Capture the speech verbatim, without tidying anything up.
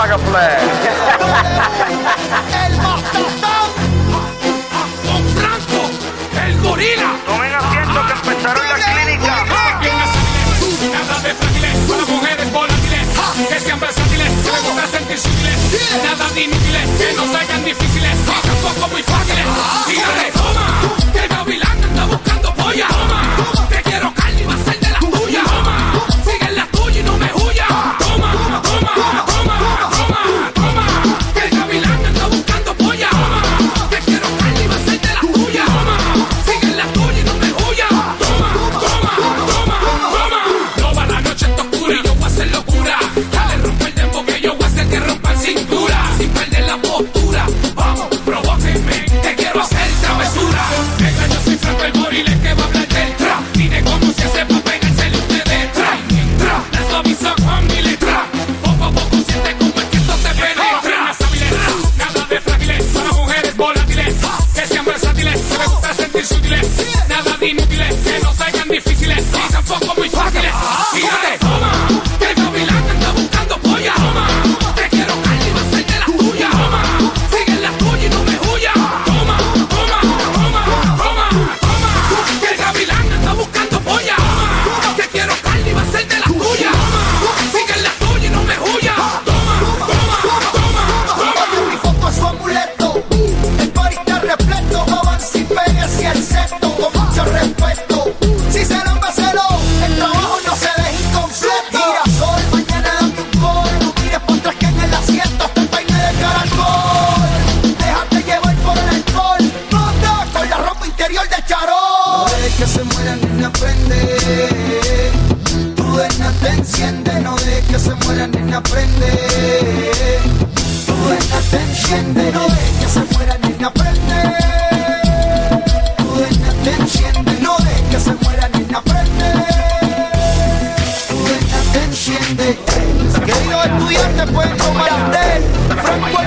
plug and play. El Bastatán. Don Franco, el gorila. Tomen asiento que empezaron las clínicas. Nada de frágiles, para mujeres volátiles, que sean versátiles, que les gusta sentirse útiles. Nada de inútiles, que no salgan difíciles, ni tampoco muy fáciles. Tírale, toma, que el gavilán anda buscando polla. Toma, te quiero carne y va a ser de la tuya. Toma, sigue en la tuya y no me huya. Toma, toma, toma, toma, toma, que el gavilán anda buscando polla. Toma, te quiero carne y va a ser de la tuya. Toma, sigue en la tuya y no me huya. Toma, toma, toma, toma. Toda la noche está oscura y yo voy a hacer locura. Dale, rompe el dembow que yo voy a hacer que rompan cintura. Sin perder la postura, vamos, provóquenme, te quiero hacer travesura. Venga, yo soy Franco el gorila que va a hablar del trap. Dile cómo se hace pa' pegársele usted detrás. Mientras la suaviza con mi letra, poco a poco siente como es que esto te penetra. Las hábiles, nada de frágiles, para mujeres volátiles, que sean versátiles, que les gusta sentirse útiles. Nada de inútiles, que no salgan difíciles, ni tampoco muy fáciles. Fíjate, toma, que el gavilán anda buscando polla. Toma, te quiero carne y va a ser de la tuya. Toma, sigue en la tuya y no me huya. Toma, toma, toma, toma, toma, que el gavilán anda buscando polla. Toma, te quiero carne y va a ser de la tuya. Toma, sigue en la tuya y no me huya. Toma, toma, toma, toma. Mi foco es su amuleto, el party está repleto, avance y pégase al seto, con mucho respeto. Si se lo vaciló, el trabajo no se deja incompleto. Girasol, mañana dame un gol, no mires por atrás que en el asiento está el peine de caracol. Déjate llevar por el alcohol, nota con la ropa interior de charol. No dejes que se muera ni aprende, tu deja te enciende. No dejes que se muera ni aprende, tu deja te enciende. No dejes que se muera ni aprende, tu deja te enciende. No dejes que se muera ni aprende, tu deja te enciende. Queridos estudiantes pueden tomar el té, Franco